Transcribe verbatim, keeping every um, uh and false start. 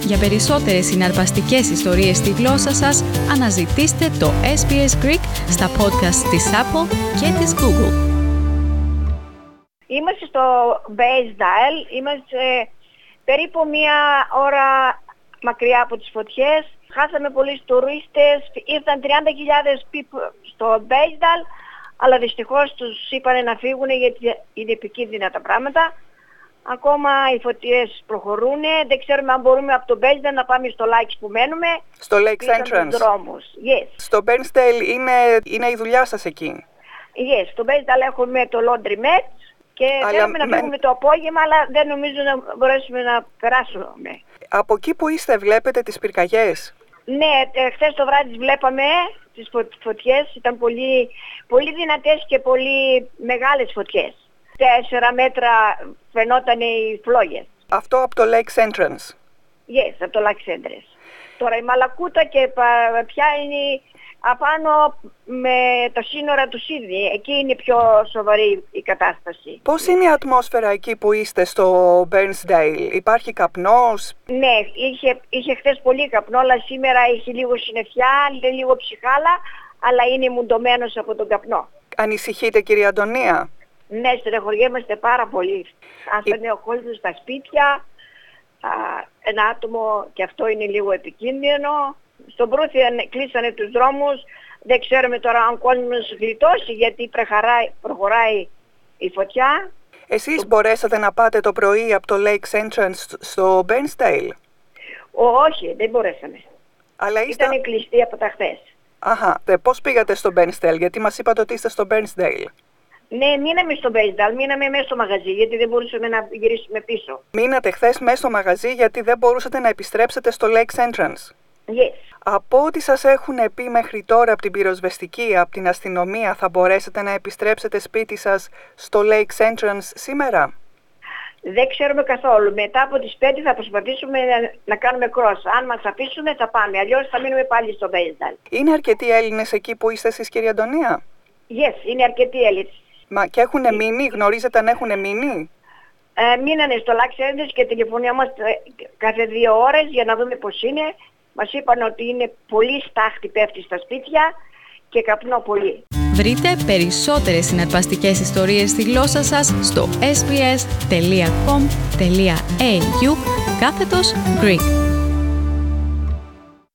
Για περισσότερες συναρπαστικές ιστορίες στη γλώσσα σας, αναζητήστε το ες μπι ες Greek στα podcast της Apple και της Google. Είμαστε στο Baysdale, είμαστε περίπου μία ώρα μακριά από τις φωτιές. Χάσαμε πολλούς τουρίστες, ήρθαν τριάντα χιλιάδες people στο Baysdale, αλλά δυστυχώς τους είπανε να φύγουν γιατί είναι επικίνδυνα τα πράγματα. Ακόμα οι φωτιές προχωρούν, δεν ξέρουμε αν μπορούμε από το Baysdale να πάμε στο Lakes που μένουμε. Στο Lakes Entrance. Yes. Στο Bairnsdale είναι, είναι η δουλειά σας εκεί. Yes, στο Baysdale έχουμε το laundromat και αλλά θέλουμε να φύγουμε με... το απόγευμα, αλλά δεν νομίζω να μπορέσουμε να περάσουμε. Από εκεί που είστε βλέπετε τις πυρκαγιές? Ναι, χθες το βράδυ τις βλέπαμε, τις φωτιές, ήταν πολύ, πολύ δυνατές και πολύ μεγάλες φωτιές. Τέσσερα μέτρα φαινόταν οι φλόγες. Αυτό από το Lakes Entrance? Yes, από το Lakes Entrance. Τώρα η Μαλακούτα και πια είναι απάνω με τα σύνορα του Σίδνεϊ. Εκεί είναι πιο σοβαρή η κατάσταση. Πώς είναι η ατμόσφαιρα εκεί που είστε στο Bairnsdale? Υπάρχει καπνός? Ναι, είχε, είχε χθες πολύ καπνό, αλλά σήμερα έχει λίγο συννεφιά, λίγο ψυχάλα, αλλά είναι μουντωμένος από τον καπνό. Ανησυχείτε, κυρία Αντωνία? Ναι, στεναχωριέμαστε πάρα πολύ. Άφανε ο κόσμος στα σπίτια, α, ένα άτομο και αυτό είναι λίγο επικίνδυνο. Στον Προύθιαν κλείσανε τους δρόμους, δεν ξέρουμε τώρα αν ο κόσμος γλιτώσει γιατί προχωράει, προχωράει η φωτιά. Εσείς το... μπορέσατε να πάτε το πρωί από το Lakes Entrance στο Bairnsdale? Ο, όχι, δεν μπορέσαμε. Αλλά είστε... Ήταν κλειστή από τα χθες. Αχα, δε, πώς πήγατε στο Bairnsdale, γιατί μας είπατε ότι είστε στο Bairnsdale? Ναι, μείναμε στο Baysdale, μείναμε μέσα στο μαγαζί γιατί δεν μπορούσαμε να γυρίσουμε πίσω. Μείνατε χθες μέσα στο μαγαζί γιατί δεν μπορούσατε να επιστρέψετε στο Lakes Entrance? Yes. Από ό,τι σας έχουν πει μέχρι τώρα από την πυροσβεστική, από την αστυνομία, θα μπορέσετε να επιστρέψετε σπίτι σας στο Lakes Entrance σήμερα? Δεν ξέρουμε καθόλου. Μετά από τις πέντε θα προσπαθήσουμε να, να κάνουμε cross. Αν μας αφήσουν θα πάμε, αλλιώς θα μείνουμε πάλι στο Baysdale. Είναι αρκετοί Έλληνες εκεί που είστε εσείς, κυρία Αντωνία? Yes, είναι αρκετοί Έλληνες. Μα και έχουν μείνει, γνωρίζετε αν έχουν μείνει? Ε, μείνανε στο Lakes Entrance και τηλεφωνιόμαστε κάθε δύο ώρες για να δούμε πώς είναι. Μας είπαν ότι είναι πολύ στάχτη πέφτει στα σπίτια και καπνό πολύ. Βρείτε περισσότερες συναρπαστικές ιστορίες στη γλώσσα σας στο ες μπι ες τελεία κομ τελεία έι γιου κάθετος Greek.